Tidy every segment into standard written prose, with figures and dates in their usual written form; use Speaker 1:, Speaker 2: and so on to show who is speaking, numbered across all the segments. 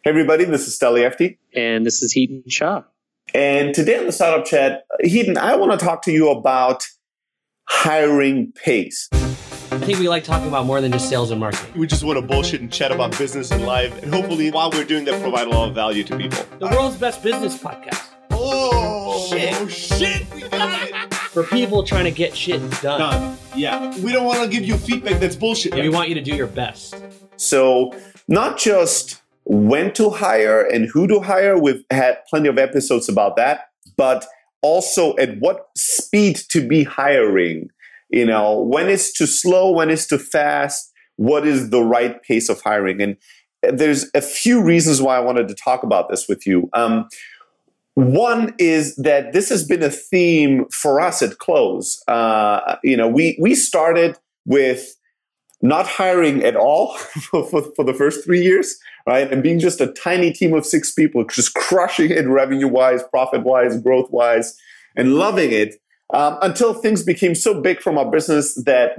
Speaker 1: Hey everybody, this is Steli Efti.
Speaker 2: And this is Heaton Shah.
Speaker 1: And today on the Startup Chat, Heaton, I want to talk to you about hiring pace.
Speaker 3: I think we like talking about more than just sales and marketing.
Speaker 4: We just want to bullshit and chat about business and life. And hopefully, while we're doing that, provide a lot of value to people.
Speaker 3: The world's best business podcast.
Speaker 4: Oh, shit. We got it.
Speaker 3: For people trying to get shit done.
Speaker 4: Yeah. We don't want to give you feedback that's bullshit.
Speaker 3: We want you to do your best.
Speaker 1: So not just when to hire and who to hire, we've had plenty of episodes about that, but also at what speed to be hiring. You know, when is too slow, when is too fast, what is the right pace of hiring? And there's a few reasons why I wanted to talk about this with you. One is that this has been a theme for us at Close. We started with not hiring at all for the first 3 years, right? And being just a tiny team of 6 people, just crushing it revenue-wise, profit-wise, growth-wise, and loving it. Until things became so big from our business that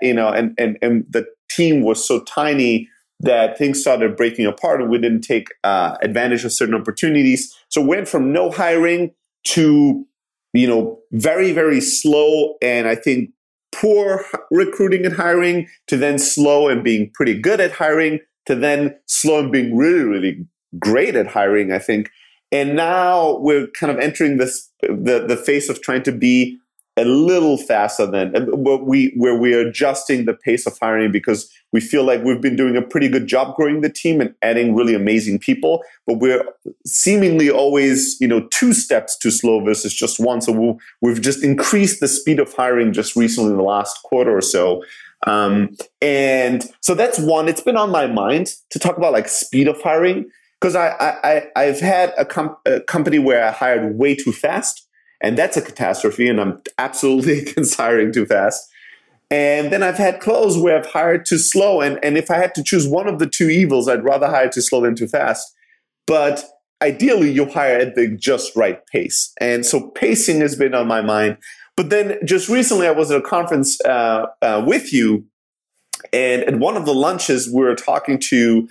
Speaker 1: the team was so tiny that things started breaking apart and we didn't take advantage of certain opportunities. So we went from no hiring to, very, very slow and I think poor recruiting and hiring to then slow and being pretty good at hiring to then slow and being really, really great at hiring, I think. And now we're kind of entering the phase of trying to be a little faster than where we're adjusting the pace of hiring because we feel like we've been doing a pretty good job growing the team and adding really amazing people, but we're seemingly always 2 steps too slow versus just one. So we've just increased the speed of hiring just recently in the last quarter or so. And so that's one. It's been on my mind to talk about like speed of hiring. Because I've had a company where I hired way too fast, and that's a catastrophe, and I'm absolutely against hiring too fast. And then I've had Close where I've hired too slow, and if I had to choose one of the 2 evils, I'd rather hire too slow than too fast. But ideally, you hire at the just right pace. And so pacing has been on my mind. But then just recently, I was at a conference with you, and at one of the lunches, we were talking to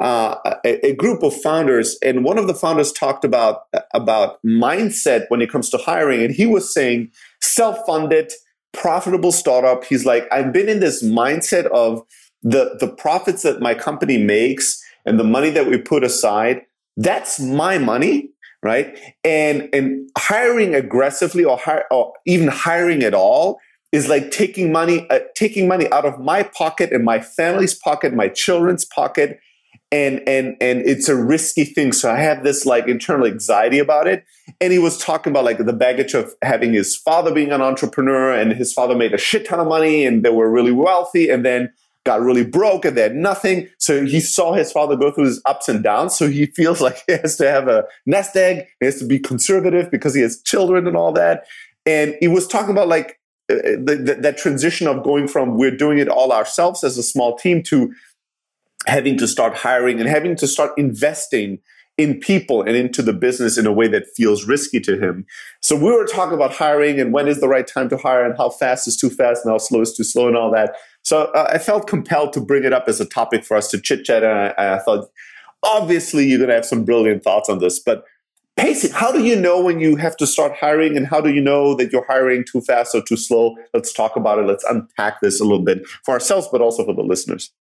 Speaker 1: a group of founders, and one of the founders talked about mindset when it comes to hiring, and he was saying self-funded, profitable startup. He's like, I've been in this mindset of the profits that my company makes and the money that we put aside. That's my money, right? And hiring aggressively or even hiring at all is like taking money out of my pocket and my family's pocket, my children's pocket. And it's a risky thing. So I have this like internal anxiety about it. And he was talking about like the baggage of having his father being an entrepreneur, and his father made a shit ton of money and they were really wealthy and then got really broke and they had nothing. So he saw his father go through his ups and downs. So he feels like he has to have a nest egg. He has to be conservative because he has children and all that. And he was talking about like that transition of going from we're doing it all ourselves as a small team to having to start hiring and having to start investing in people and into the business in a way that feels risky to him. So we were talking about hiring and when is the right time to hire and how fast is too fast and how slow is too slow and all that. So I felt compelled to bring it up as a topic for us to chit chat. And I thought, obviously, you're going to have some brilliant thoughts on this. But pacing, how do you know when you have to start hiring and how do you know that you're hiring too fast or too slow? Let's talk about it. Let's unpack this a little bit for ourselves, but also for the listeners.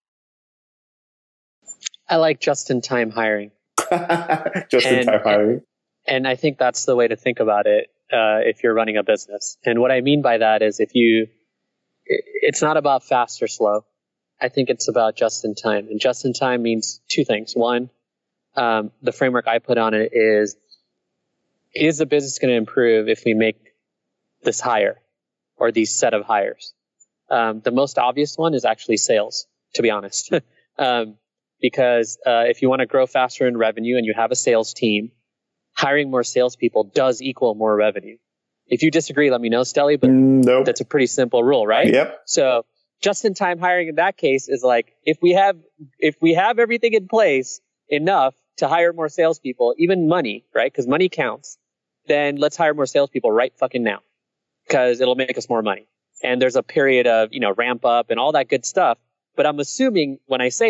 Speaker 2: I like just-in-time hiring.
Speaker 1: Just-in-time hiring.
Speaker 2: And I think that's the way to think about it if you're running a business. And what I mean by that is it's not about fast or slow. I think it's about just-in-time. And just-in-time means 2 things. One, the framework I put on it is the business going to improve if we make this hire or these set of hires? The most obvious one is actually sales, to be honest. Because if you want to grow faster in revenue and you have a sales team, hiring more salespeople does equal more revenue. If you disagree, let me know, Steli, but
Speaker 1: nope.
Speaker 2: That's a pretty simple rule, right?
Speaker 1: Yep.
Speaker 2: So just-in-time hiring in that case is like, if we have everything in place enough to hire more salespeople, even money, right? Because money counts, then let's hire more salespeople right fucking now, because it'll make us more money. And there's a period of, ramp up and all that good stuff. But I'm assuming when I say that,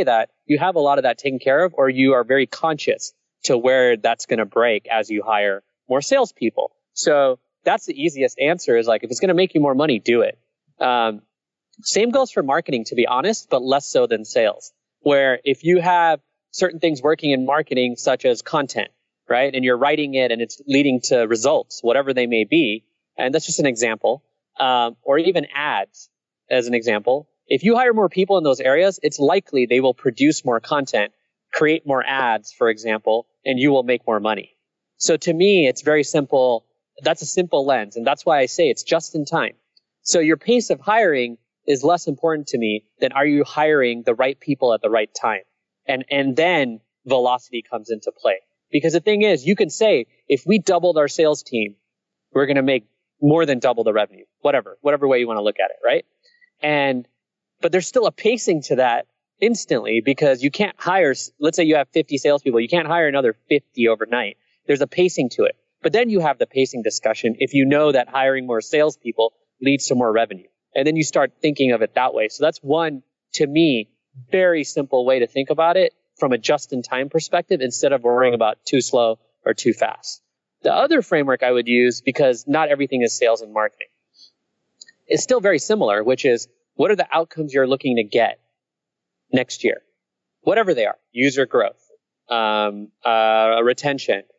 Speaker 2: you have a lot of that taken care of, or you are very conscious to where that's going to break as you hire more salespeople. So that's the easiest answer is like, if it's going to make you more money, do it. Same goes for marketing, to be honest, but less so than sales, where if you have certain things working in marketing, such as content, right? And you're writing it and it's leading to results, whatever they may be. And that's just an example. Or even ads as an example. If you hire more people in those areas, it's likely they will produce more content, create more ads, for example, and you will make more money. So to me, it's very simple. That's a simple lens. And that's why I say it's just in time. So your pace of hiring is less important to me than are you hiring the right people at the right time? And then velocity comes into play. Because the thing is, you can say, if we doubled our sales team, we're going to make more than double the revenue, whatever way you want to look at it, right? But there's still a pacing to that instantly, because you can't hire, let's say you have 50 salespeople, you can't hire another 50 overnight. There's a pacing to it. But then you have the pacing discussion if you know that hiring more salespeople leads to more revenue. And then you start thinking of it that way. So that's one, to me, very simple way to think about it from a just-in-time perspective, instead of worrying about too slow or too fast. The other framework I would use, because not everything is sales and marketing, is still very similar, which is, what are the outcomes you're looking to get next year? Whatever they are, user growth, retention,